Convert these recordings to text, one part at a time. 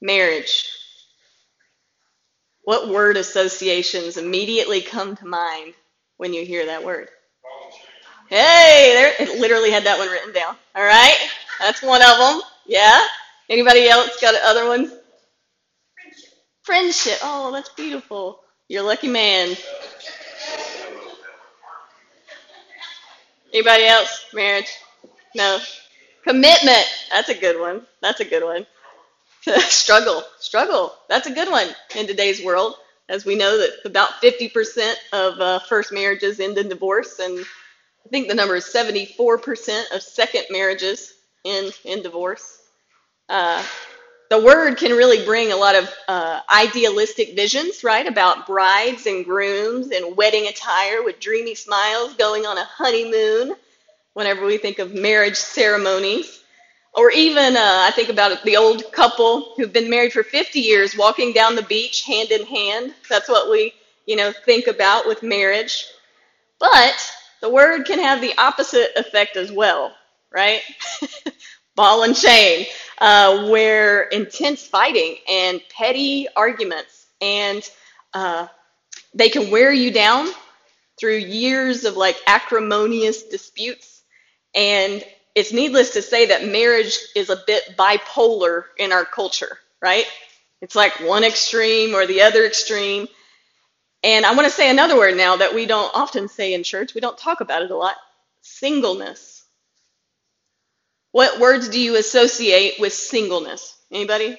Marriage. What word associations immediately come to mind when you hear that word? Hey, there, it literally had that one written down. All right, that's one of them. Yeah. Anybody else got other ones? Friendship. Oh, that's beautiful. You're a lucky man. Anybody else? Marriage? No. Commitment. That's a good one. That's a good one. Struggle. Struggle. That's a good one in today's world. As we know that about 50% of first marriages end in divorce, and I think the number is 74% of second marriages end in divorce. Uh, the word can really bring a lot of idealistic visions, right, about brides and grooms in wedding attire with dreamy smiles going on a honeymoon whenever we think of marriage ceremonies. Or even, I think about the old couple who've been married for 50 years walking down the beach hand in hand. That's what we, think about with marriage. But the word can have the opposite effect as well, right? Ball and chain, where intense fighting and petty arguments, and they can wear you down through years of like acrimonious disputes. And it's needless to say that marriage is a bit bipolar in our culture, right? It's like one extreme or the other extreme. And I want to say another word now that we don't often say in church. We don't talk about it a lot. Singleness. What words do you associate with singleness? Anybody?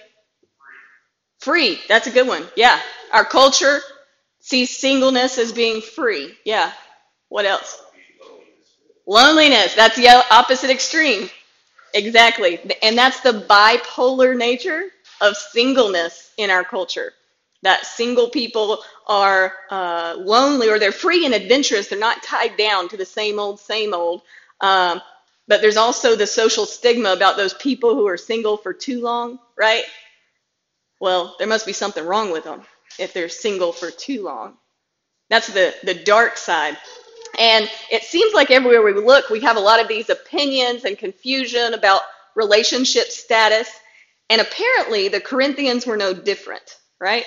Free. That's a good one. Yeah. Our culture sees singleness as being free. Yeah. What else? Loneliness. That's the opposite extreme. Exactly. And that's the bipolar nature of singleness in our culture. That single people are lonely, or they're free and adventurous. They're not tied down to the same old, same old. But there's also the social stigma about those people who are single for too long, right? Well, there must be something wrong with them if they're single for too long. That's the dark side. And it seems like everywhere we look, we have a lot of these opinions and confusion about relationship status. And apparently the Corinthians were no different, right?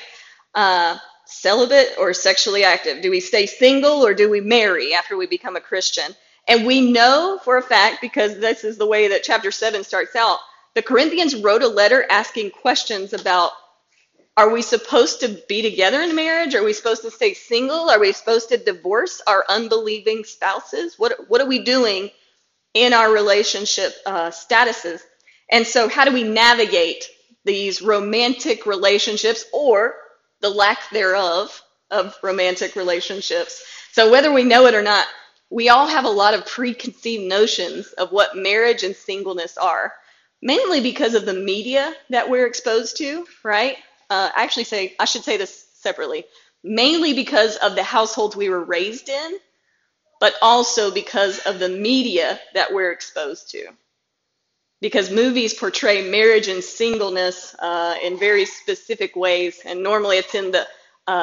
Celibate or sexually active? Do we stay single or do we marry after we become a Christian? And we know for a fact, because this is the way that chapter 7 starts out, the Corinthians wrote a letter asking questions about, are we supposed to be together in marriage? Are we supposed to stay single? Are we supposed to divorce our unbelieving spouses? What are we doing in our relationship statuses? And so how do we navigate these romantic relationships, or the lack thereof of romantic relationships? So whether we know it or not, we all have a lot of preconceived notions of what marriage and singleness are, mainly because of the media that we're exposed to, right? I should say this separately, mainly because of the households we were raised in, but also because of the media that we're exposed to. Because movies portray marriage and singleness in very specific ways, and normally it's in the,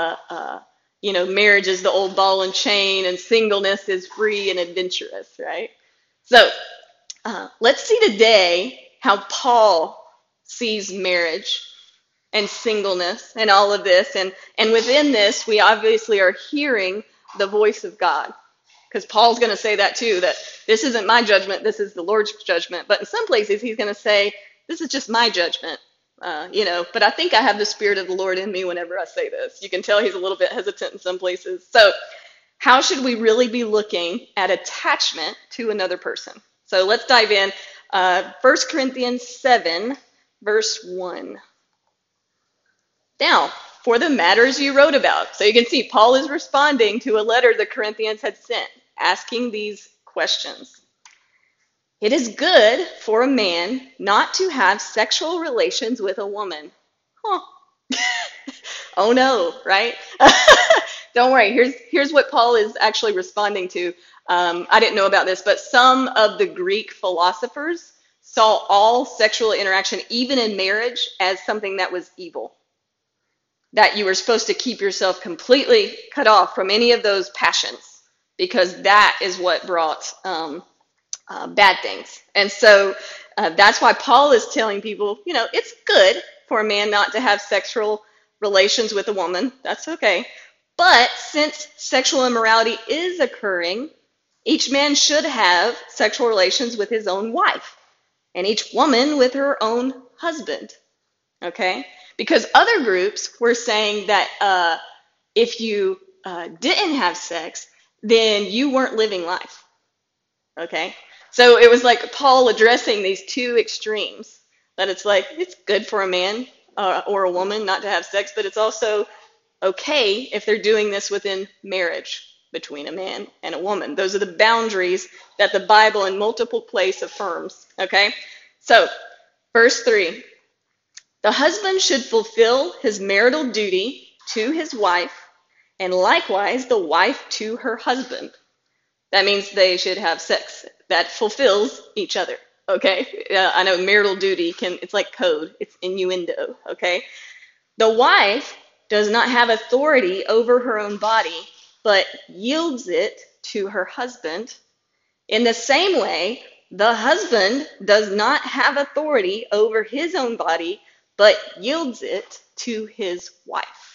marriage is the old ball and chain, and singleness is free and adventurous, right? So let's see today how Paul sees marriage and singleness and all of this. And within this, we obviously are hearing the voice of God. Because Paul's going to say that too, that this isn't my judgment, this is the Lord's judgment. But in some places, he's going to say, this is just my judgment. But I think I have the Spirit of the Lord in me whenever I say this. You can tell he's a little bit hesitant in some places. So how should we really be looking at attachment to another person? So let's dive in. 1 Corinthians 7, verse 1. Now, for the matters you wrote about. So you can see Paul is responding to a letter the Corinthians had sent, asking these questions. It is good for a man not to have sexual relations with a woman. Huh. Oh no, right? Don't worry, here's what Paul is actually responding to. I didn't know about this, but some of the Greek philosophers saw all sexual interaction, even in marriage, as something that was evil. That you were supposed to keep yourself completely cut off from any of those passions, because that is what brought bad things. And so that's why Paul is telling people, it's good for a man not to have sexual relations with a woman. That's okay. But since sexual immorality is occurring, each man should have sexual relations with his own wife, and each woman with her own husband. Okay? Because other groups were saying that if you didn't have sex, then you weren't living life. Okay? So it was like Paul addressing these two extremes. That it's like, it's good for a man or a woman not to have sex, but it's also okay if they're doing this within marriage between a man and a woman. Those are the boundaries that the Bible in multiple places affirms. Okay? So, verse 3. The husband should fulfill his marital duty to his wife, and likewise the wife to her husband. That means they should have sex. That fulfills each other. Okay? I know marital duty it's like code. It's innuendo. Okay? The wife does not have authority over her own body, but yields it to her husband. In the same way, the husband does not have authority over his own body, but yields it to his wife.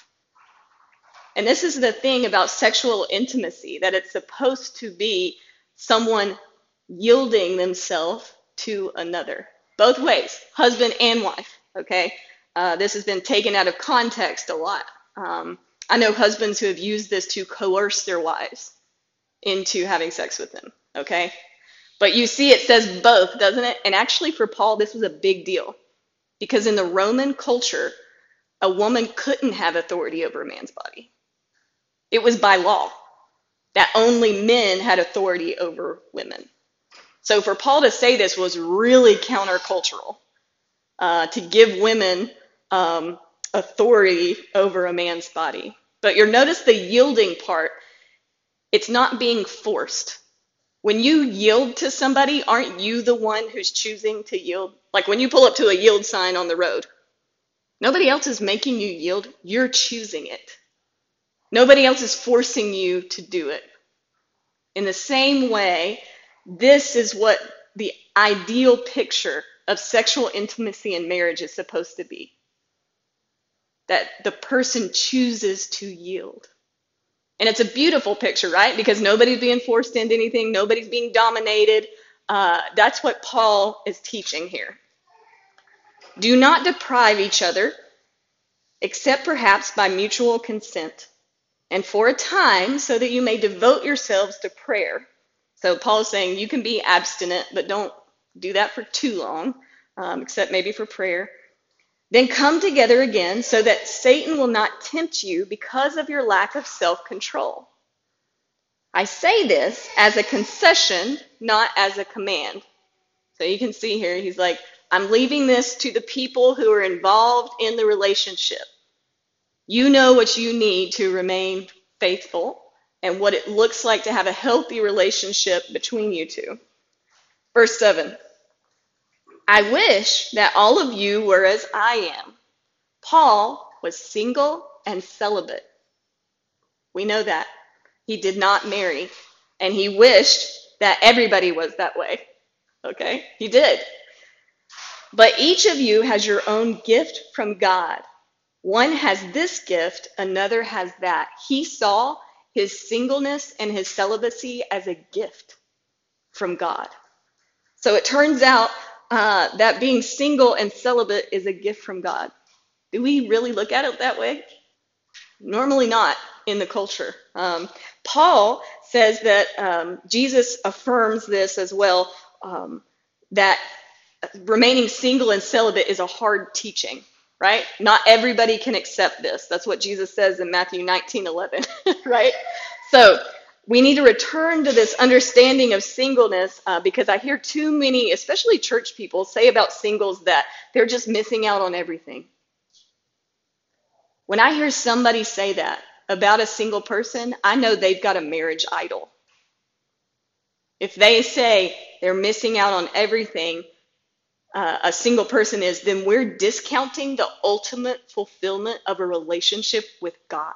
And this is the thing about sexual intimacy, that it's supposed to be someone yielding themselves to another. Both ways, husband and wife, okay? This has been taken out of context a lot. I know husbands who have used this to coerce their wives into having sex with them, okay? But you see it says both, doesn't it? And actually for Paul, this was a big deal. Because in the Roman culture, a woman couldn't have authority over a man's body. It was by law that only men had authority over women. So for Paul to say this was really countercultural, to give women authority over a man's body. But you'll notice the yielding part, it's not being forced. When you yield to somebody, aren't you the one who's choosing to yield? Like when you pull up to a yield sign on the road, nobody else is making you yield. You're choosing it. Nobody else is forcing you to do it. In the same way, this is what the ideal picture of sexual intimacy in marriage is supposed to be. That the person chooses to yield. And it's a beautiful picture, right? Because nobody's being forced into anything. Nobody's being dominated. That's what Paul is teaching here. Do not deprive each other, except perhaps by mutual consent, and for a time, so that you may devote yourselves to prayer. So Paul's saying you can be abstinent, but don't do that for too long, except maybe for prayer. Then come together again so that Satan will not tempt you because of your lack of self-control. I say this as a concession, not as a command. So you can see here, he's like, I'm leaving this to the people who are involved in the relationship. You know what you need to remain faithful and what it looks like to have a healthy relationship between you two. Verse 7. I wish that all of you were as I am. Paul was single and celibate. We know that. He did not marry, and he wished that everybody was that way. Okay? He did. But each of you has your own gift from God. One has this gift, another has that. He saw his singleness and his celibacy as a gift from God. So it turns out that being single and celibate is a gift from God. Do we really look at it that way? Normally not in the culture. Paul says that Jesus affirms this as well, that remaining single and celibate is a hard teaching, right? Not everybody can accept this. That's what Jesus says in Matthew 19:11, right? So we need to return to this understanding of singleness because I hear too many, especially church people, say about singles that they're just missing out on everything. When I hear somebody say that about a single person, I know they've got a marriage idol. If they say they're missing out on everything, a single person is, then we're discounting the ultimate fulfillment of a relationship with God.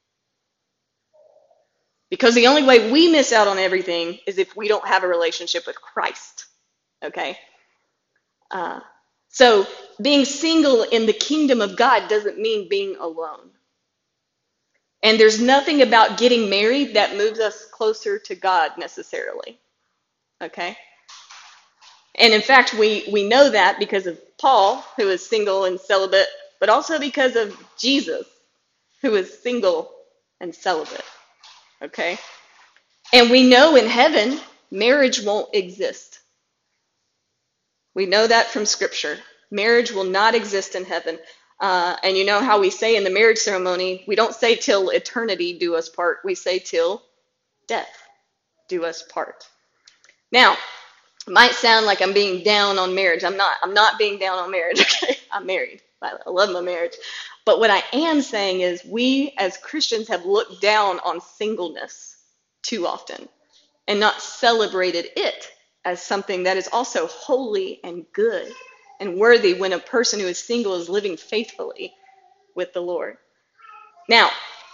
Because the only way we miss out on everything is if we don't have a relationship with Christ. Okay? So being single in the kingdom of God doesn't mean being alone. And there's nothing about getting married that moves us closer to God necessarily. Okay? And in fact, we know that because of Paul, who is single and celibate, but also because of Jesus, who is single and celibate. Okay? And we know in heaven, marriage won't exist. We know that from Scripture. Marriage will not exist in heaven. And you know how we say in the marriage ceremony, we don't say till eternity do us part. We say till death do us part. Now, it might sound like I'm being down on marriage. I'm not. I'm not being down on marriage. Okay? I'm married. I love my marriage. But what I am saying is we as Christians have looked down on singleness too often and not celebrated it as something that is also holy and good and worthy when a person who is single is living faithfully with the Lord. Now,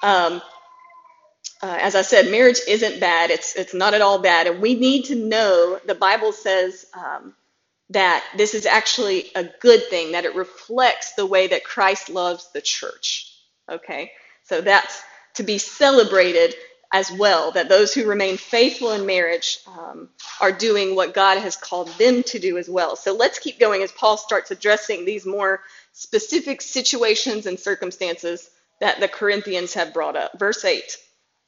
as I said, marriage isn't bad. It's not at all bad. And we need to know the Bible says that this is actually a good thing, that it reflects the way that Christ loves the church. Okay? So that's to be celebrated as well, that those who remain faithful in marriage are doing what God has called them to do as well. So let's keep going as Paul starts addressing these more specific situations and circumstances that the Corinthians have brought up. Verse 8.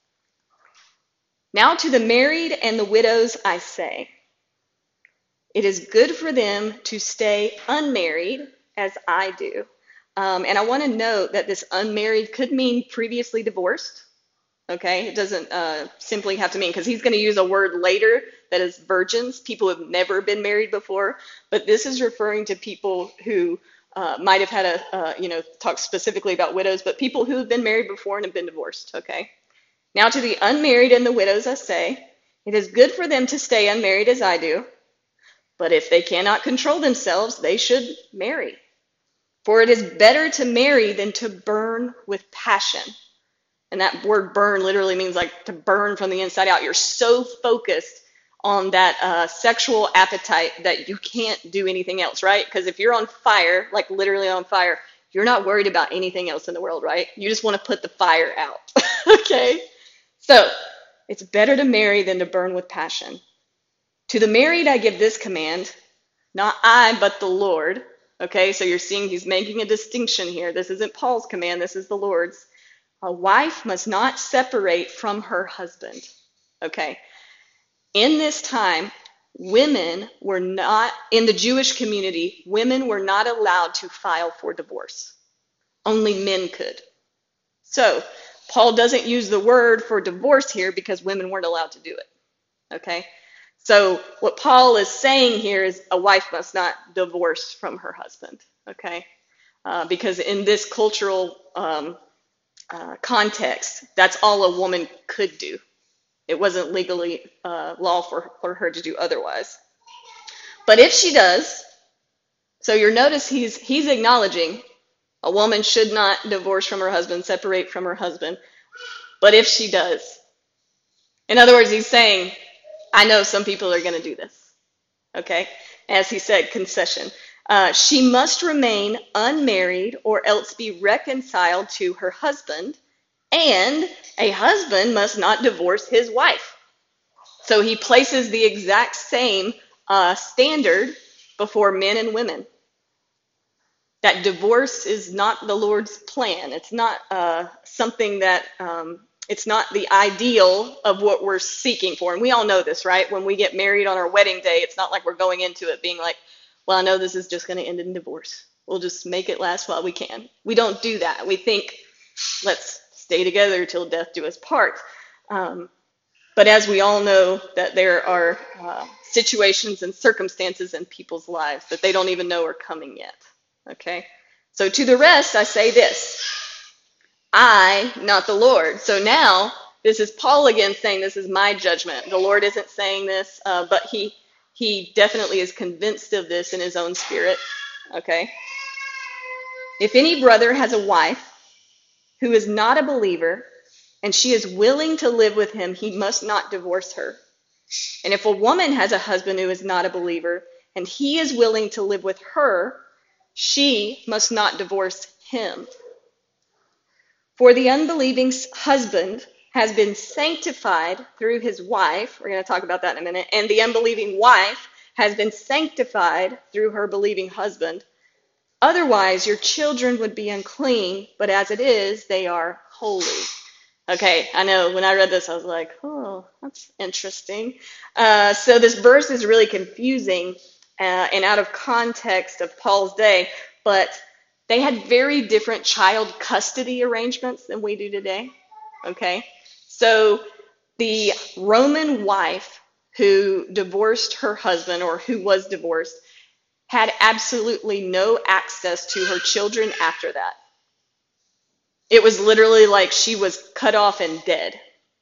Now to the married and the widows I say, it is good for them to stay unmarried as I do. And I want to note that this unmarried could mean previously divorced. Okay, it doesn't simply have to mean, because he's going to use a word later that is virgins, people who have never been married before. But this is referring to people who might have had talk specifically about widows, but people who have been married before and have been divorced. Okay. Now to the unmarried and the widows I say, it is good for them to stay unmarried as I do, but if they cannot control themselves, they should marry. For it is better to marry than to burn with passion. And that word burn literally means like to burn from the inside out. You're so focused on that sexual appetite that you can't do anything else, right? Because if you're on fire, like literally on fire, you're not worried about anything else in the world, right? You just want to put the fire out, okay? So it's better to marry than to burn with passion. To the married I give this command, not I, but the Lord. Okay, so you're seeing he's making a distinction here. This isn't Paul's command, this is the Lord's. A wife must not separate from her husband. Okay, in this time, women were not, in the Jewish community, women were not allowed to file for divorce. Only men could. So, Paul doesn't use the word for divorce here because women weren't allowed to do it. Okay? So, what Paul is saying here is a wife must not divorce from her husband. Okay? Because in this cultural context, that's all a woman could do. It wasn't legally law for her to do otherwise. But if she does, so you notice he's acknowledging a woman should not divorce from her husband, separate from her husband. But if she does, in other words, he's saying, I know some people are going to do this. Okay? As he said, concession. She must remain unmarried or else be reconciled to her husband, and a husband must not divorce his wife. So he places the exact same standard before men and women. That divorce is not the Lord's plan. It's not something that, it's not the ideal of what we're seeking for. And we all know this, right? When we get married on our wedding day, it's not like we're going into it being like, well, I know this is just going to end in divorce. We'll just make it last while we can. We don't do that. We think, let's stay together till death do us part. But as we all know, that there are situations and circumstances in people's lives that they don't even know are coming yet. Okay? So to the rest, I say this. I, not the Lord. So now, this is Paul again saying this is my judgment. The Lord isn't saying this, but he definitely is convinced of this in his own spirit. Okay? If any brother has a wife who is not a believer, and she is willing to live with him, he must not divorce her. And if a woman has a husband who is not a believer, and he is willing to live with her, she must not divorce him. For the unbelieving husband has been sanctified through his wife. We're going to talk about that in a minute. And the unbelieving wife has been sanctified through her believing husband. Otherwise, your children would be unclean, but as it is, they are holy. Okay, I know when I read this, I was like, oh, that's interesting. So this verse is really confusing and out of context of Paul's day, but they had very different child custody arrangements than we do today. Okay, so the Roman wife who divorced her husband or who was divorced had absolutely no access to her children after that. It was literally like she was cut off and dead.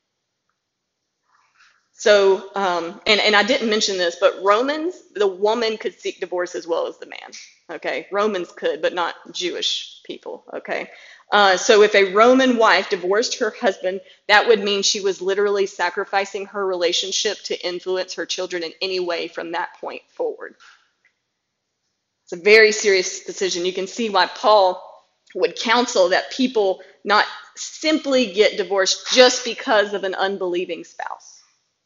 So, and I didn't mention this, but Romans, the woman could seek divorce as well as the man. Okay, Romans could, but not Jewish people. Okay, so if a Roman wife divorced her husband, that would mean she was literally sacrificing her relationship to influence her children in any way from that point forward. It's a very serious decision. You can see why Paul would counsel that people not simply get divorced just because of an unbelieving spouse.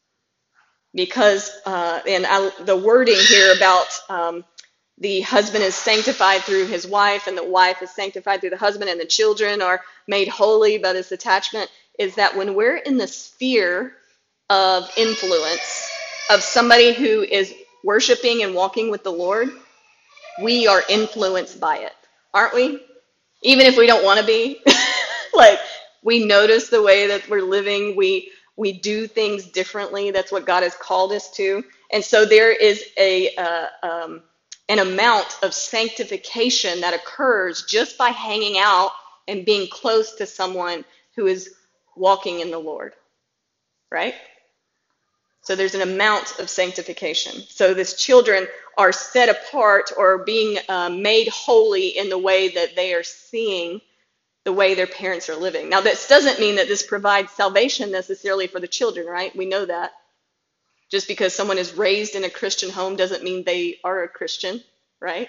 Because, the wording here about the husband is sanctified through his wife and the wife is sanctified through the husband and the children are made holy by this attachment is that when we're in the sphere of influence of somebody who is worshiping and walking with the Lord, we are influenced by it, aren't we? Even if we don't want to be. Like, we notice the way that we're living. We do things differently. That's what God has called us to. And so there is an amount of sanctification that occurs just by hanging out and being close to someone who is walking in the Lord, right? So there's an amount of sanctification. So these children are set apart or being made holy in the way that they are seeing the way their parents are living. Now, this doesn't mean that this provides salvation necessarily for the children, right? We know that. Just because someone is raised in a Christian home doesn't mean they are a Christian, right?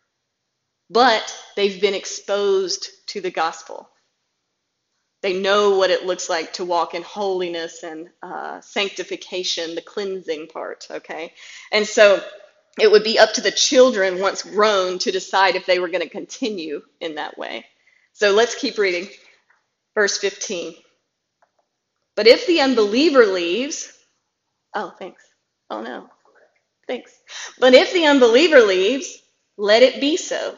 But they've been exposed to the gospel. They know what it looks like to walk in holiness and sanctification, the cleansing part, okay? And so it would be up to the children, once grown, to decide if they were going to continue in that way. So let's keep reading. Verse 15. But if the unbeliever leaves, oh, thanks. Oh, no. Thanks. But if the unbeliever leaves, let it be so.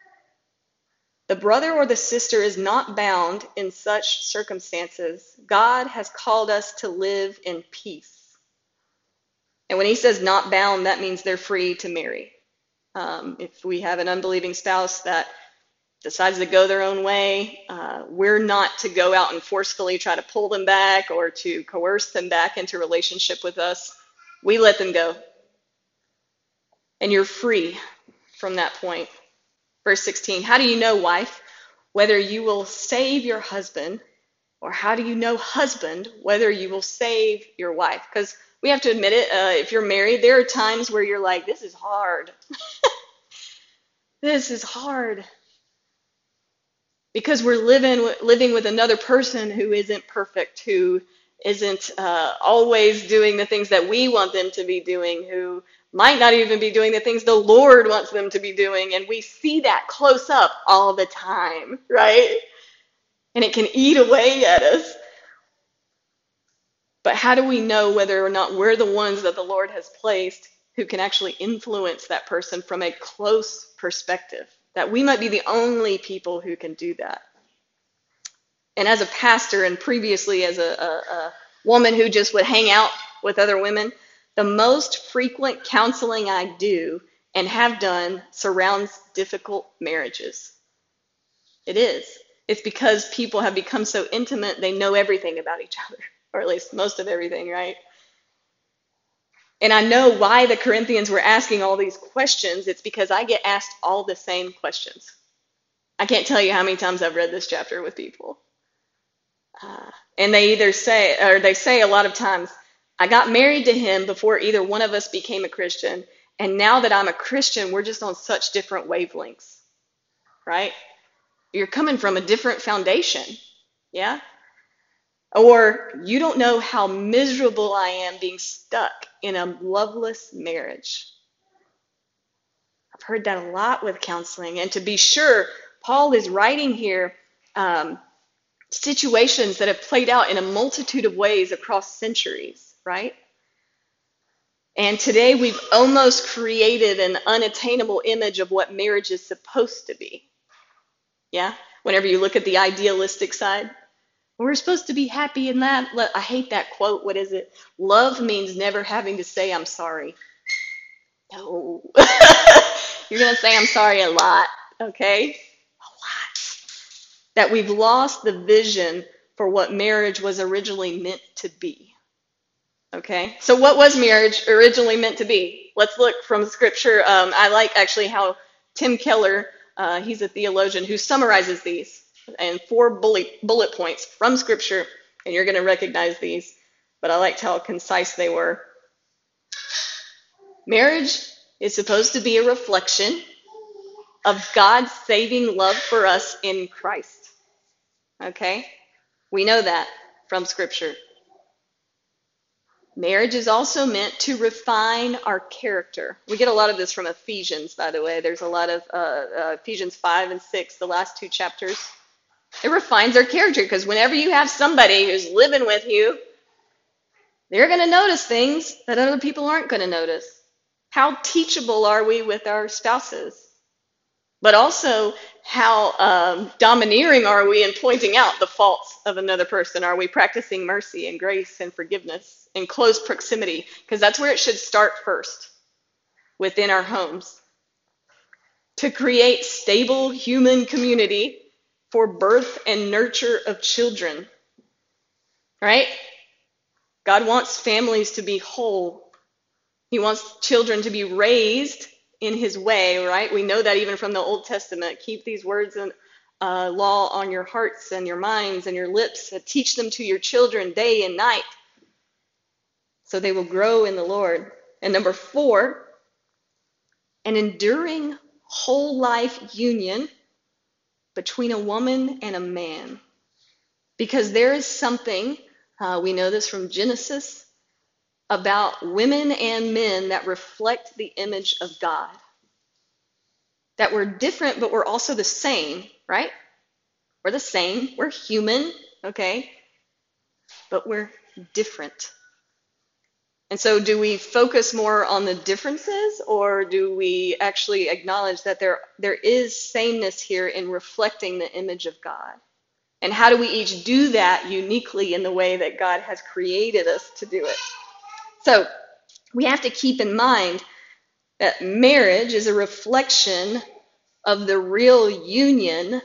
The brother or the sister is not bound in such circumstances. God has called us to live in peace. And when he says not bound, that means they're free to marry. If we have an unbelieving spouse that decides to go their own way, we're not to go out and forcefully try to pull them back or to coerce them back into relationship with us. We let them go. And you're free from that point. Verse 16, how do you know, wife, whether you will save your husband? Or how do you know, husband, whether you will save your wife? Because we have to admit it, if you're married, there are times where you're like, this is hard. This is hard. Because we're living with another person who isn't perfect, who isn't always doing the things that we want them to be doing, who might not even be doing the things the Lord wants them to be doing. And we see that close up all the time, right? And it can eat away at us. But how do we know whether or not we're the ones that the Lord has placed who can actually influence that person from a close perspective? That we might be the only people who can do that. And as a pastor and previously as a woman who just would hang out with other women, the most frequent counseling I do and have done surrounds difficult marriages. It is. It's because people have become so intimate, they know everything about each other, or at least most of everything, right? And I know why the Corinthians were asking all these questions. It's because I get asked all the same questions. I can't tell you how many times I've read this chapter with people. And they either say, or they say a lot of times, I got married to him before either one of us became a Christian. And now that I'm a Christian, we're just on such different wavelengths. right? You're coming from a different foundation, yeah? Or you don't know how miserable I am being stuck in a loveless marriage. I've heard that a lot with counseling. And to be sure, Paul is writing here situations that have played out in a multitude of ways across centuries, right? And today we've almost created an unattainable image of what marriage is supposed to be. Yeah? Whenever you look at the idealistic side, we're supposed to be happy in that. I hate that quote. What is it? Love means never having to say I'm sorry. No. You're going to say I'm sorry a lot, okay? A lot. That we've lost the vision for what marriage was originally meant to be. Okay? So what was marriage originally meant to be? Let's look from Scripture. I like actually how Tim Keller, he's a theologian who summarizes these in 4 bullet points from Scripture, and you're going to recognize these, but I liked how concise they were. Marriage is supposed to be a reflection of God's saving love for us in Christ. Okay? We know that from Scripture. Marriage is also meant to refine our character. We get a lot of this from Ephesians, by the way. There's a lot of Ephesians 5 and 6, the last 2 chapters. It refines our character because whenever you have somebody who's living with you, they're going to notice things that other people aren't going to notice. How teachable are we with our spouses? But also, how domineering are we in pointing out the faults of another person? Are we practicing mercy and grace and forgiveness in close proximity? Because that's where it should start first, within our homes. To create stable human community for birth and nurture of children. Right? God wants families to be whole. He wants children to be raised in his way, right? We know that even from the Old Testament. Keep these words and law on your hearts and your minds and your lips. Teach them to your children day and night so they will grow in the Lord. And number 4, an enduring whole life union between a woman and a man. Because there is something, we know this from Genesis, about women and men that reflect the image of God. That we're different, but we're also the same, right? We're the same. We're human, okay? But we're different. And so do we focus more on the differences, or do we actually acknowledge that there is sameness here in reflecting the image of God? And how do we each do that uniquely in the way that God has created us to do it? So we have to keep in mind that marriage is a reflection of the real union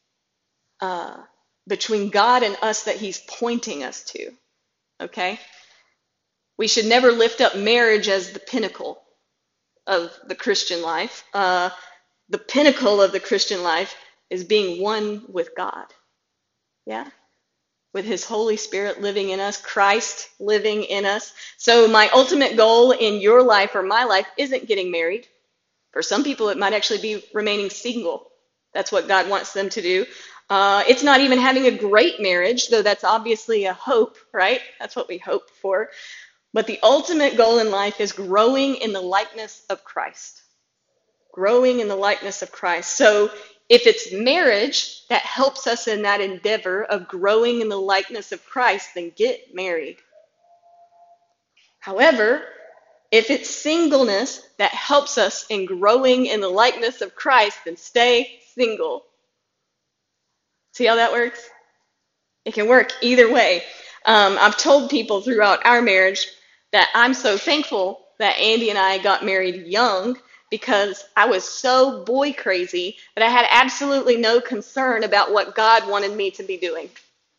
between God and us that he's pointing us to, okay? We should never lift up marriage as the pinnacle of the Christian life. The pinnacle of the Christian life is being one with God, yeah? With his Holy Spirit living in us, Christ living in us. So my ultimate goal in your life or my life isn't getting married. For some people, it might actually be remaining single. That's what God wants them to do. It's not even having a great marriage, though that's obviously a hope, right? That's what we hope for. But the ultimate goal in life is growing in the likeness of Christ. Growing in the likeness of Christ. So if it's marriage that helps us in that endeavor of growing in the likeness of Christ, then get married. However, if it's singleness that helps us in growing in the likeness of Christ, then stay single. See how that works? It can work either way. I've told people throughout our marriage that I'm so thankful that Andy and I got married young, because I was so boy crazy that I had absolutely no concern about what God wanted me to be doing.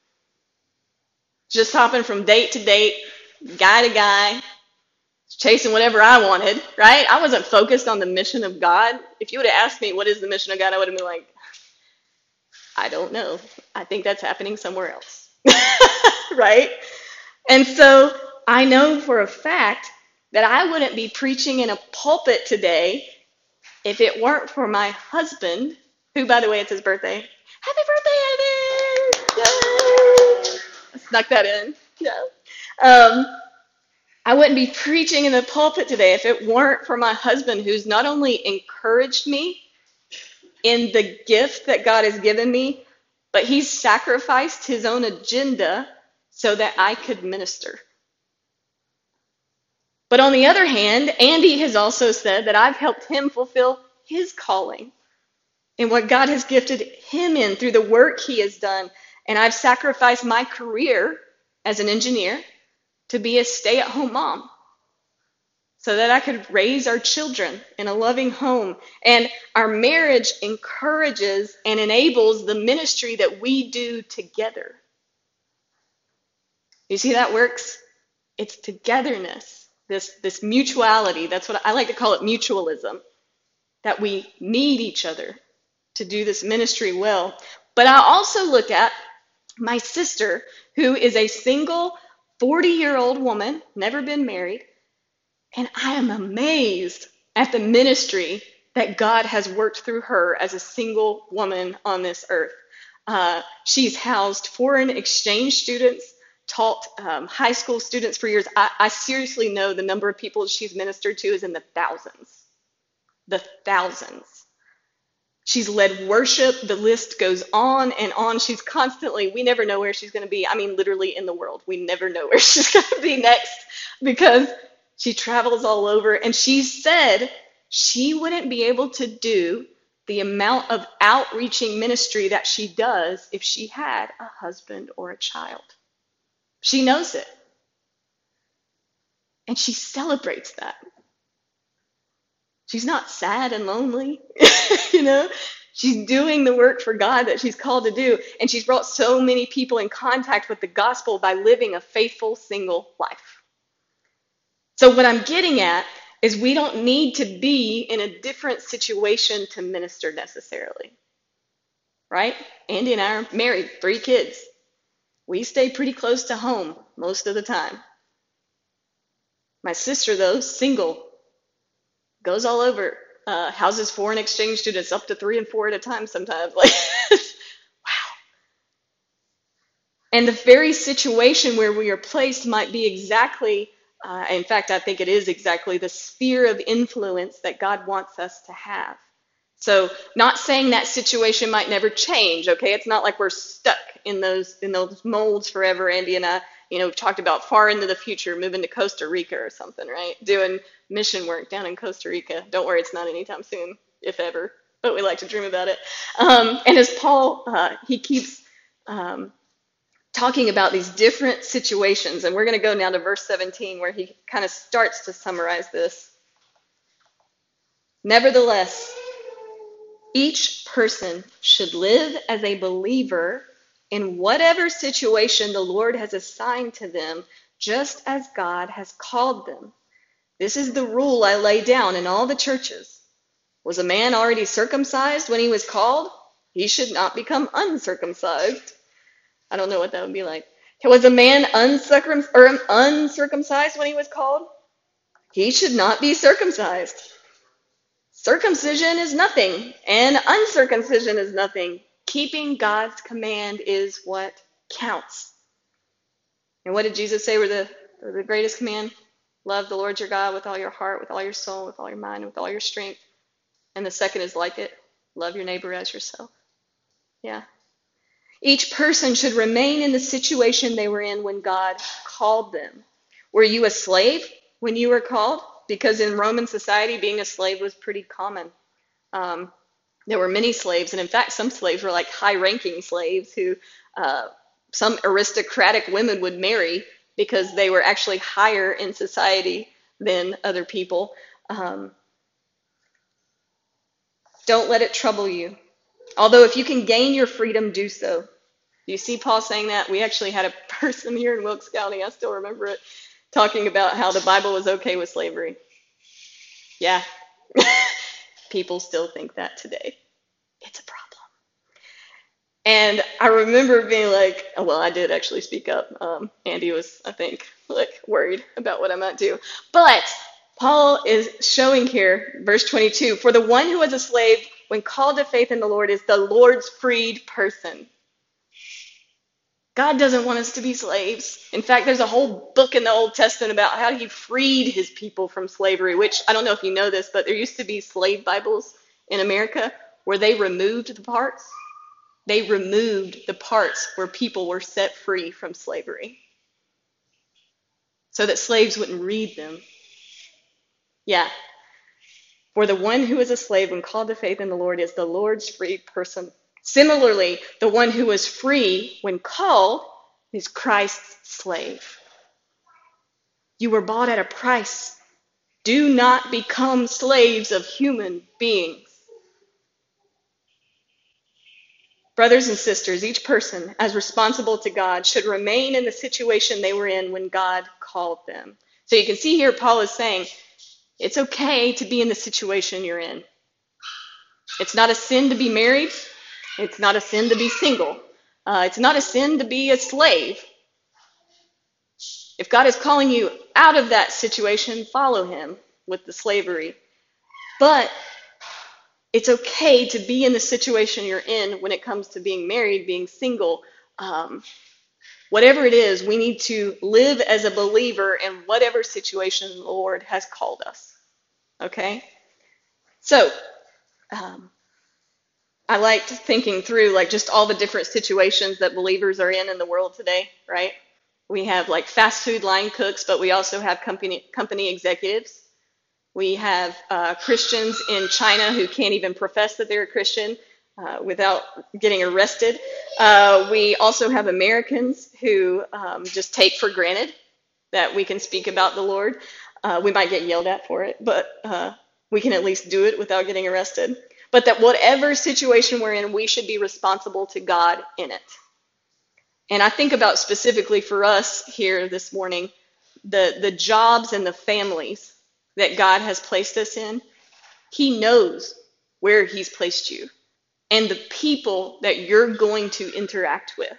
Just hopping from date to date, guy to guy, chasing whatever I wanted, right? I wasn't focused on the mission of God. If you would have asked me what is the mission of God, I would have been like, I don't know. I think that's happening somewhere else, right? And so I know for a fact that I wouldn't be preaching in a pulpit today if it weren't for my husband, Who, by the way, it's his birthday. Happy birthday, Andy! Yay! I snuck that in. Yeah. Um, I wouldn't be preaching in the pulpit today if it weren't for my husband, who's not only encouraged me in the gift that God has given me, but he's sacrificed his own agenda so that I could minister. But on the other hand, Andy has also said that I've helped him fulfill his calling and what God has gifted him in through the work he has done. And I've sacrificed my career as an engineer to be a stay-at-home mom so that I could raise our children in a loving home. And our marriage encourages and enables the ministry that we do together. You see how that works? It's togetherness, this mutuality. That's what I like to call it, mutualism, that we need each other to do this ministry well. But I also look at my sister, who is a single 40-year-old woman, never been married, and I am amazed at the ministry that God has worked through her as a single woman on this earth. She's housed foreign exchange students, taught high school students for years. I seriously know the number of people she's ministered to is in the thousands. The thousands. She's led worship. The list goes on and on. She's constantly, we never know where she's going to be. I mean, literally in the world. We never know where she's going to be next because she travels all over. And she said she wouldn't be able to do the amount of outreaching ministry that she does if she had a husband or a child. She knows it. And she celebrates that. She's not sad and lonely, you know. She's doing the work for God that she's called to do. And she's brought so many people in contact with the gospel by living a faithful single life. So what I'm getting at is we don't need to be in a different situation to minister necessarily. Right? Andy and I are married, 3 kids. We stay pretty close to home most of the time. My sister, though, single, goes all over, houses foreign exchange students up to 3 and 4 at a time sometimes. Like, wow. And the very situation where we are placed might be exactly, in fact, I think it is exactly the sphere of influence that God wants us to have. So not saying that situation might never change, okay? It's not like we're stuck in those molds forever. Andy and I, we've talked about far into the future, moving to Costa Rica or something, right? Doing mission work down in Costa Rica. Don't worry, it's not anytime soon, if ever, but we like to dream about it. And as Paul, he keeps talking about these different situations, and we're going to go now to verse 17 where he kind of starts to summarize this. Nevertheless, each person should live as a believer in whatever situation the Lord has assigned to them, just as God has called them. This is the rule I lay down in all the churches. Was a man already circumcised when he was called? He should not become uncircumcised. I don't know what that would be like. Was a man uncircumcised when he was called? He should not be circumcised. Circumcision is nothing, and uncircumcision is nothing. Keeping God's command is what counts. And what did Jesus say were the greatest command? Love the Lord your God with all your heart, with all your soul, with all your mind, with all your strength. And the second is like it. Love your neighbor as yourself. Yeah. Each person should remain in the situation they were in when God called them. Were you a slave when you were called? Because in Roman society, being a slave was pretty common. There were many slaves, and in fact, some slaves were like high-ranking slaves who some aristocratic women would marry because they were actually higher in society than other people. Don't let it trouble you. Although if you can gain your freedom, do so. Do you see Paul saying that? We actually had a person here in Wilkes County, I still remember it, talking about how the Bible was okay with slavery. Yeah. People still think that today. It's a problem. And I remember being like, well, I did actually speak up. Andy was, I think, like worried about what I might do. But Paul is showing here, verse 22, for the one who was a slave when called to faith in the Lord is the Lord's freed person. God doesn't want us to be slaves. In fact, there's a whole book in the Old Testament about how he freed his people from slavery, which I don't know if you know this, but there used to be slave Bibles in America where they removed the parts. They removed the parts where people were set free from slavery so that slaves wouldn't read them. Yeah. For the one who is a slave when called to faith in the Lord is the Lord's freed person. Similarly, the one who is free when called is Christ's slave. You were bought at a price. Do not become slaves of human beings. Brothers and sisters, each person, as responsible to God, should remain in the situation they were in when God called them. So you can see here Paul is saying, it's okay to be in the situation you're in. It's not a sin to be married. It's not a sin to be single. It's not a sin to be a slave. If God is calling you out of that situation, follow him with the slavery. But it's okay to be in the situation you're in when it comes to being married, being single. Whatever it is, we need to live as a believer in whatever situation the Lord has called us. Okay? So, I liked thinking through like just all the different situations that believers are in the world today, right? We have like fast food line cooks, but we also have company executives. We have Christians in China who can't even profess that they're a Christian without getting arrested. We also have Americans who just take for granted that we can speak about the Lord. We might get yelled at for it, but we can at least do it without getting arrested. But that whatever situation we're in, we should be responsible to God in it. And I think about specifically for us here this morning, the jobs and the families that God has placed us in. He knows where he's placed you and the people that you're going to interact with.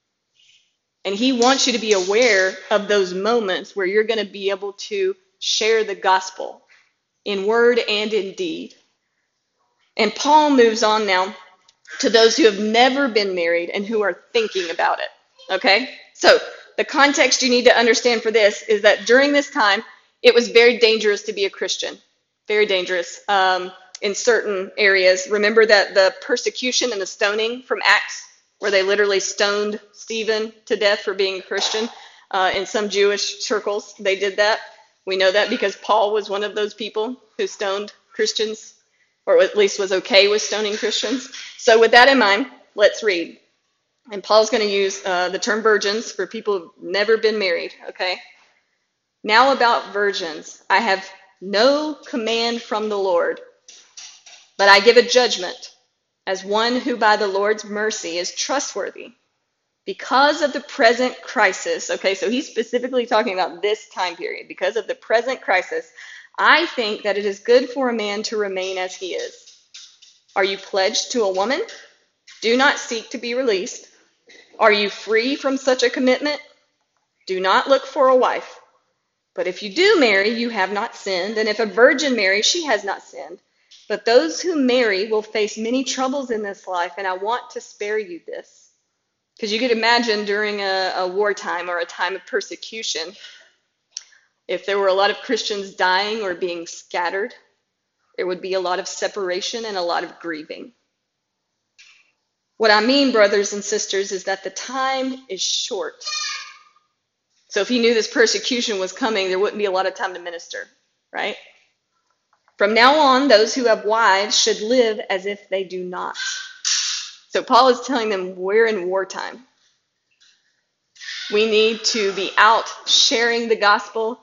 And he wants you to be aware of those moments where you're going to be able to share the gospel in word and in deed. And Paul moves on now to those who have never been married and who are thinking about it. Okay? So the context you need to understand for this is that during this time, it was very dangerous to be a Christian. Very dangerous in certain areas. Remember that the persecution and the stoning from Acts, where they literally stoned Stephen to death for being a Christian. In some Jewish circles, they did that. We know that because Paul was one of those people who stoned Christians, or at least was okay with stoning Christians. So with that in mind, let's read. And Paul's going to use the term virgins for people who've never been married, okay? Now about virgins, I have no command from the Lord, but I give a judgment as one who by the Lord's mercy is trustworthy. Because of the present crisis, okay, so he's specifically talking about this time period. Because of the present crisis, I think that it is good for a man to remain as he is. Are you pledged to a woman? Do not seek to be released. Are you free from such a commitment? Do not look for a wife. But if you do marry, you have not sinned. And if a virgin marries, she has not sinned. But those who marry will face many troubles in this life, and I want to spare you this. Because you could imagine during a wartime or a time of persecution, if there were a lot of Christians dying or being scattered, there would be a lot of separation and a lot of grieving. What I mean, brothers and sisters, is that the time is short. So if he knew this persecution was coming, there wouldn't be a lot of time to minister, right? From now on, those who have wives should live as if they do not. So Paul is telling them we're in wartime. We need to be out sharing the gospel.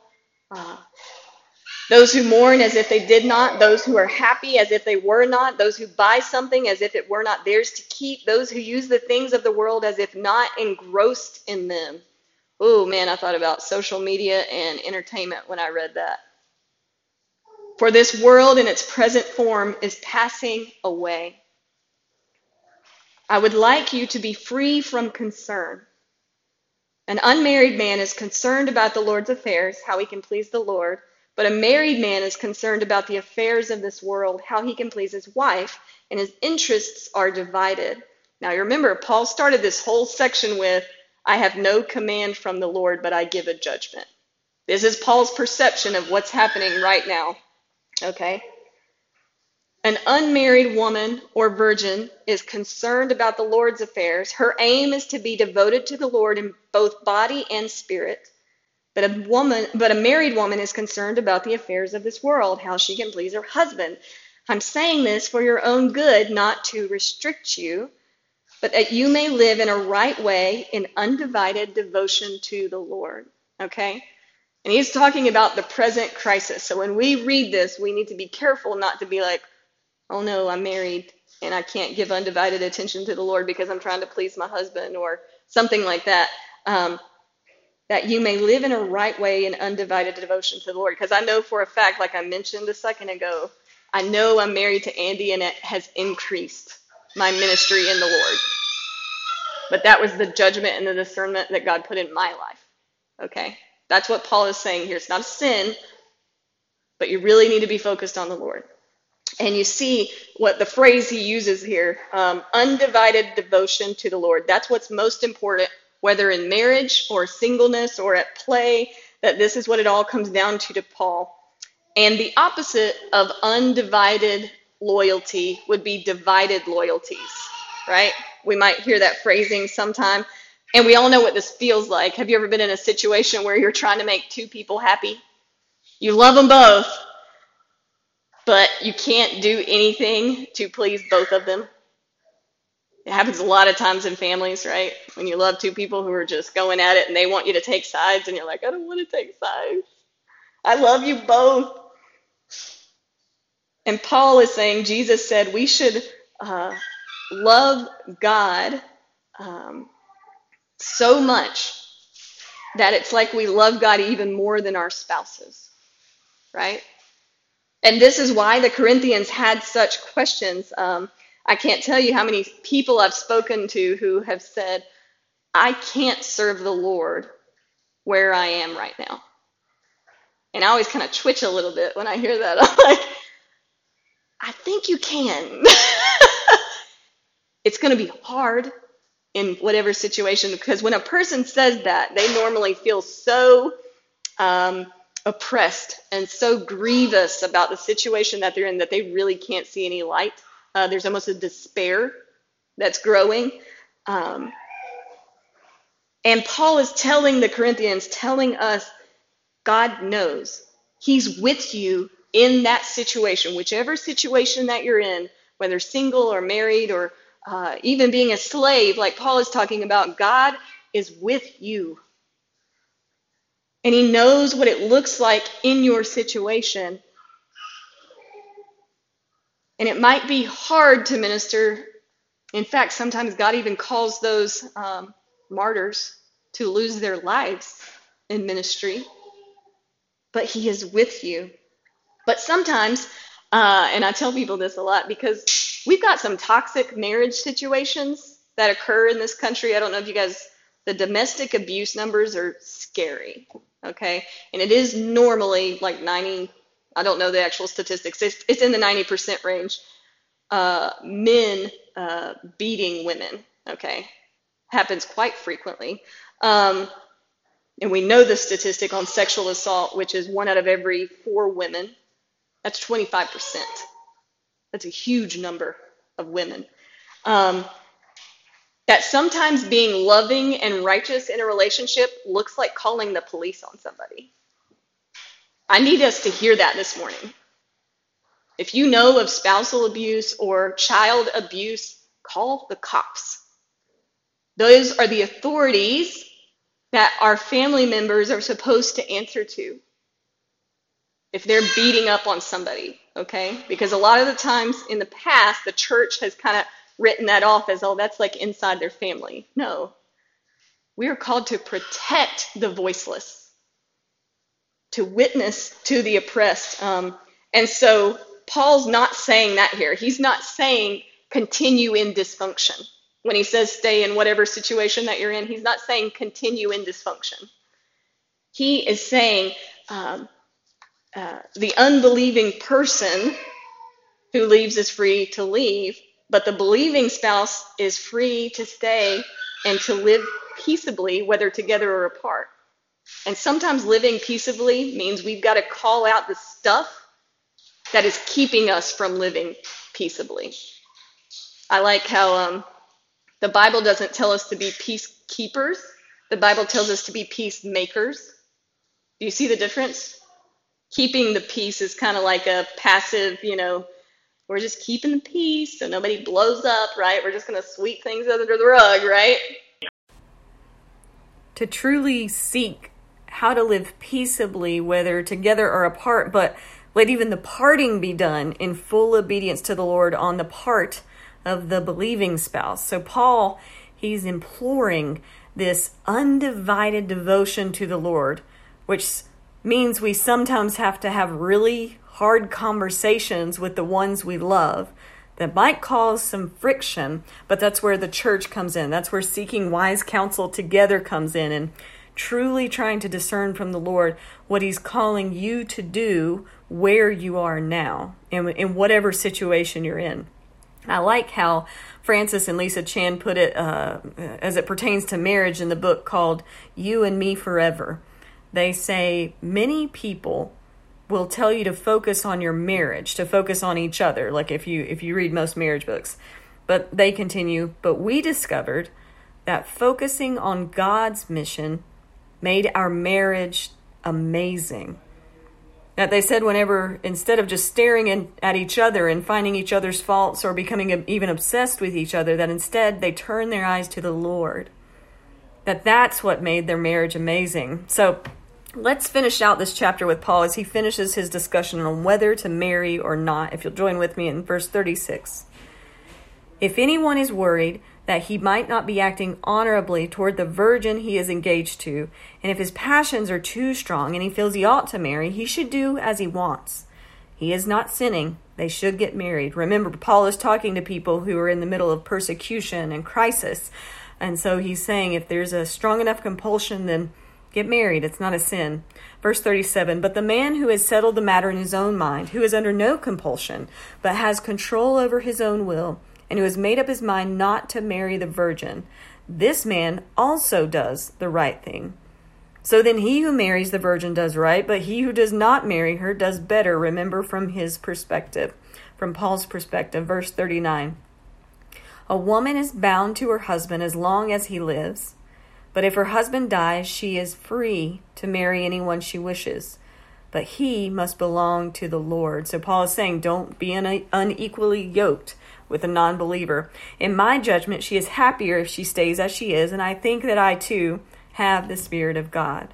Those who mourn as if they did not, those who are happy as if they were not, those who buy something as if it were not theirs to keep, those who use the things of the world as if not engrossed in them. Oh man, I thought about social media and entertainment when I read that. For this world in its present form is passing away. I would like you to be free from concern. An unmarried man is concerned about the Lord's affairs, how he can please the Lord, But a married man is concerned about the affairs of this world, how he can please his wife, and his interests are divided. Now, you remember, Paul started this whole section with, I have no command from the Lord, but I give a judgment. This is Paul's perception of what's happening right now. Okay? An unmarried woman or virgin is concerned about the Lord's affairs. Her aim is to be devoted to the Lord in both body and spirit. But a married woman is concerned about the affairs of this world, how she can please her husband. I'm saying this for your own good, not to restrict you, but that you may live in a right way in undivided devotion to the Lord. Okay? And he's talking about the present crisis. So when we read this, we need to be careful not to be like, oh no, I'm married and I can't give undivided attention to the Lord because I'm trying to please my husband or something like that. That you may live in a right way in undivided devotion to the Lord. Because I know for a fact, like I mentioned a second ago, I know I'm married to Andy and it has increased my ministry in the Lord. But that was the judgment and the discernment that God put in my life. Okay? That's what Paul is saying here. It's not a sin, but you really need to be focused on the Lord. And you see what the phrase he uses here, undivided devotion to the Lord. That's what's most important, whether in marriage or singleness or at play, that this is what it all comes down to Paul. And the opposite of undivided loyalty would be divided loyalties, right? We might hear that phrasing sometime. And we all know what this feels like. Have you ever been in a situation where you're trying to make two people happy? You love them both, but you can't do anything to please both of them. It happens a lot of times in families, right? When you love two people who are just going at it and they want you to take sides and you're like, I don't want to take sides. I love you both. And Paul is saying, Jesus said we should love God so much that it's like we love God even more than our spouses, right? And this is why the Corinthians had such questions. I can't tell you how many people I've spoken to who have said, I can't serve the Lord where I am right now. And I always kind of twitch a little bit when I hear that. I'm like, I think you can. It's going to be hard in whatever situation, because when a person says that, they normally feel so oppressed and so grievous about the situation that they're in that they really can't see any light. There's almost a despair that's growing. And Paul is telling the Corinthians, telling us, God knows. He's with you in that situation, whichever situation that you're in, whether single or married or even being a slave, like Paul is talking about, God is with you. And he knows what it looks like in your situation. And it might be hard to minister. In fact, sometimes God even calls those martyrs to lose their lives in ministry. But he is with you. But sometimes, and I tell people this a lot, because we've got some toxic marriage situations that occur in this country. I don't know if you guys, the domestic abuse numbers are scary, okay? And it is normally like 90, I don't know the actual statistics, it's in the 90% range, men beating women, okay? Happens quite frequently. And we know the statistic on sexual assault, which is 1 out of every 4 women. That's 25%. That's a huge number of women. That sometimes being loving and righteous in a relationship looks like calling the police on somebody. I need us to hear that this morning. If you know of spousal abuse or child abuse, call the cops. Those are the authorities that our family members are supposed to answer to if they're beating up on somebody, okay? Because a lot of the times in the past, the church has kind of written that off as, oh, that's like inside their family. No. We are called to protect the voiceless, to witness to the oppressed. And so Paul's not saying that here. He's not saying continue in dysfunction. When he says stay in whatever situation that you're in, he's not saying continue in dysfunction. He is saying the unbelieving person who leaves is free to leave, but the believing spouse is free to stay and to live peaceably, whether together or apart. And sometimes living peaceably means we've got to call out the stuff that is keeping us from living peaceably. I like how the Bible doesn't tell us to be peacekeepers. The Bible tells us to be peacemakers. Do you see the difference? Keeping the peace is kind of like a passive, we're just keeping the peace so nobody blows up, right? We're just going to sweep things under the rug, right? To truly seek how to live peaceably, whether together or apart, but let even the parting be done in full obedience to the Lord on the part of the believing spouse. So Paul, he's imploring this undivided devotion to the Lord, which means we sometimes have to have really hard conversations with the ones we love that might cause some friction, but that's where the church comes in. That's where seeking wise counsel together comes in, and truly trying to discern from the Lord what he's calling you to do where you are now, in whatever situation you're in. I like how Francis and Lisa Chan put it as it pertains to marriage in the book called You and Me Forever. They say many people will tell you to focus on your marriage, to focus on each other, like if you read most marriage books. But they continue, but we discovered that focusing on God's mission made our marriage amazing. That they said whenever, instead of just staring at each other and finding each other's faults or becoming even obsessed with each other, that instead they turned their eyes to the Lord. That's what made their marriage amazing. So let's finish out this chapter with Paul as he finishes his discussion on whether to marry or not. If you'll join with me in verse 36. If anyone is worried that he might not be acting honorably toward the virgin he is engaged to, and if his passions are too strong and he feels he ought to marry, he should do as he wants. He is not sinning. They should get married. Remember, Paul is talking to people who are in the middle of persecution and crisis. And so he's saying if there's a strong enough compulsion, then get married. It's not a sin. Verse 37, but the man who has settled the matter in his own mind, who is under no compulsion, but has control over his own will, and who has made up his mind not to marry the virgin, this man also does the right thing. So then he who marries the virgin does right, but he who does not marry her does better. Remember from his perspective, from Paul's perspective. Verse 39, a woman is bound to her husband as long as he lives, but if her husband dies, she is free to marry anyone she wishes, but he must belong to the Lord. So Paul is saying, don't be unequally yoked with a non-believer. In my judgment, she is happier if she stays as she is, and I think that I too have the Spirit of God.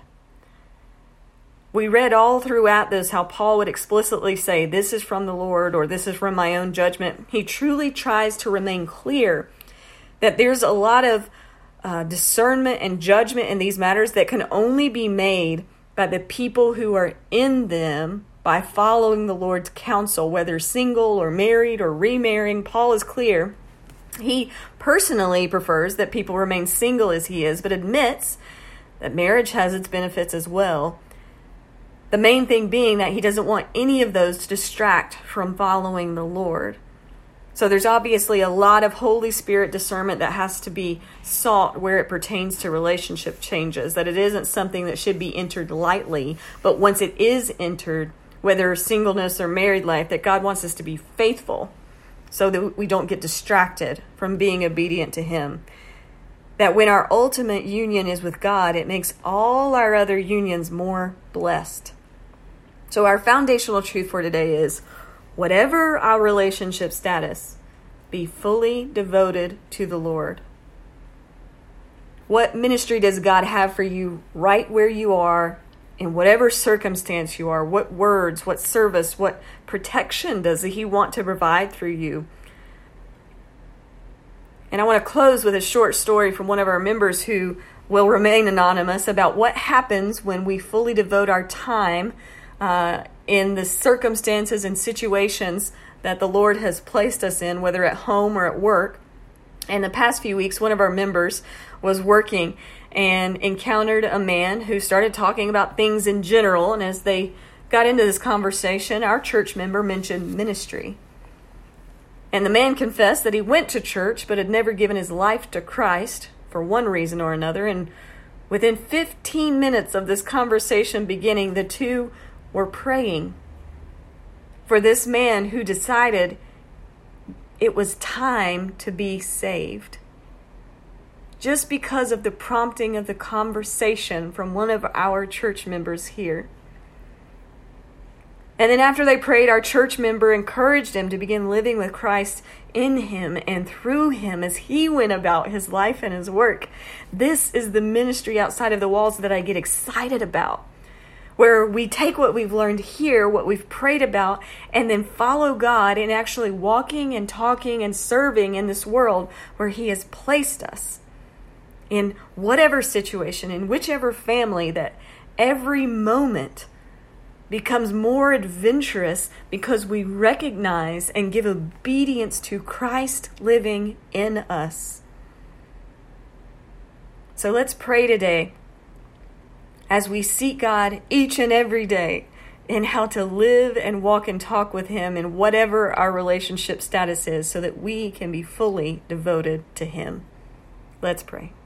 We read all throughout this how Paul would explicitly say, this is from the Lord, or this is from my own judgment. He truly tries to remain clear that there's a lot of discernment and judgment in these matters that can only be made by the people who are in them by following the Lord's counsel, whether single or married or remarrying. Paul is clear. He personally prefers that people remain single as he is, but admits that marriage has its benefits as well. The main thing being that he doesn't want any of those to distract from following the Lord. So there's obviously a lot of Holy Spirit discernment that has to be sought where it pertains to relationship changes, that it isn't something that should be entered lightly, but once it is entered, whether singleness or married life, that God wants us to be faithful so that we don't get distracted from being obedient to him. That when our ultimate union is with God, it makes all our other unions more blessed. So our foundational truth for today is, whatever our relationship status, be fully devoted to the Lord. What ministry does God have for you right where you are, in whatever circumstance you are? What words, what service, what protection does he want to provide through you? And I want to close with a short story from one of our members who will remain anonymous about what happens when we fully devote our time in the circumstances and situations that the Lord has placed us in, whether at home or at work. In the past few weeks, one of our members was working and encountered a man who started talking about things in general. And as they got into this conversation, our church member mentioned ministry. And the man confessed that he went to church but had never given his life to Christ for one reason or another. And within 15 minutes of this conversation beginning, the two were praying for this man who decided it was time to be saved. Just because of the prompting of the conversation from one of our church members here. And then after they prayed, our church member encouraged him to begin living with Christ in him and through him as he went about his life and his work. This is the ministry outside of the walls that I get excited about, where we take what we've learned here, what we've prayed about, and then follow God in actually walking and talking and serving in this world where he has placed us. In whatever situation, in whichever family, that every moment becomes more adventurous because we recognize and give obedience to Christ living in us. So let's pray today as we seek God each and every day in how to live and walk and talk with him in whatever our relationship status is, so that we can be fully devoted to him. Let's pray.